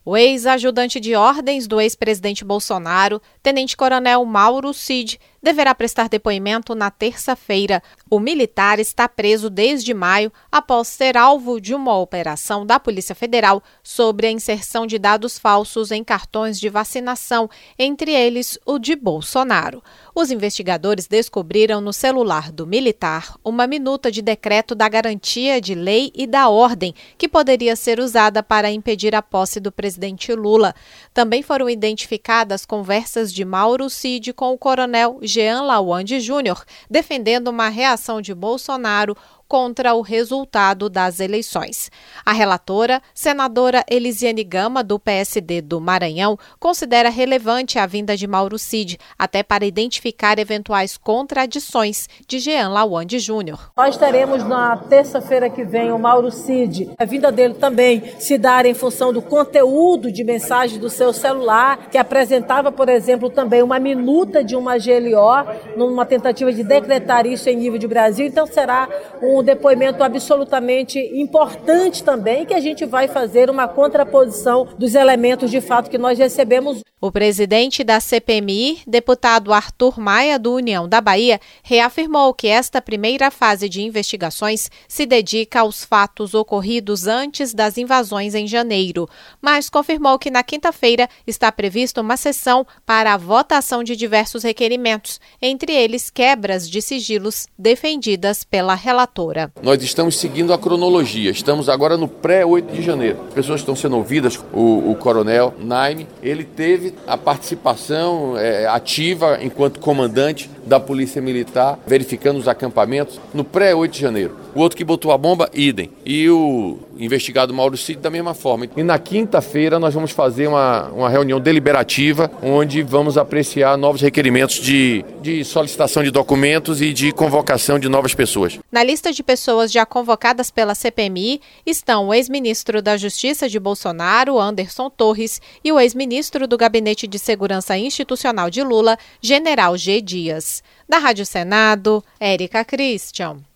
O ex-ajudante de ordens do ex-presidente Bolsonaro, tenente-coronel Mauro Cid, deverá prestar depoimento na terça-feira. O militar está preso desde maio após ser alvo de uma operação da Polícia Federal sobre a inserção de dados falsos em cartões de vacinação, entre eles o de Bolsonaro. Os investigadores descobriram no celular do militar uma minuta de decreto da garantia de lei e da ordem, que poderia ser usada para impedir a posse do presidente Lula. Também foram identificadas conversas de Mauro Cid com o coronel Jean Lawande Júnior, defendendo uma reação de Bolsonaro contra o resultado das eleições. A relatora, senadora Elisiane Gama, do PSD do Maranhão, considera relevante a vinda de Mauro Cid, até para identificar eventuais contradições de Jean Lawande Júnior. Nós teremos na terça-feira que vem o Mauro Cid. A vinda dele também se dar em função do conteúdo de mensagem do seu celular, que apresentava, por exemplo, também uma minuta de uma GLO, numa tentativa de decretar isso em nível de Brasil. Então será um depoimento absolutamente importante também, que a gente vai fazer uma contraposição dos elementos de fato que nós recebemos. O presidente da CPMI, deputado Arthur Maia, do União da Bahia, reafirmou que esta primeira fase de investigações se dedica aos fatos ocorridos antes das invasões em janeiro, mas confirmou que na quinta-feira está prevista uma sessão para a votação de diversos requerimentos, entre eles quebras de sigilos defendidas pela relatora. Nós estamos seguindo a cronologia, estamos agora no pré-8 de janeiro. As pessoas estão sendo ouvidas, o coronel Naime, ele teve a participação ativa enquanto comandante da Polícia Militar, verificando os acampamentos no pré-8 de janeiro. O outro que botou a bomba, idem. E o investigado Mauro Cid da mesma forma. E na quinta-feira nós vamos fazer uma reunião deliberativa, onde vamos apreciar novos requerimentos de solicitação de documentos e de convocação de novas pessoas. Na lista de pessoas já convocadas pela CPMI estão o ex-ministro da Justiça de Bolsonaro, Anderson Torres, e o ex-ministro do Gabinete de Segurança Institucional de Lula, General G. Dias. Da Rádio Senado, Érica Christian.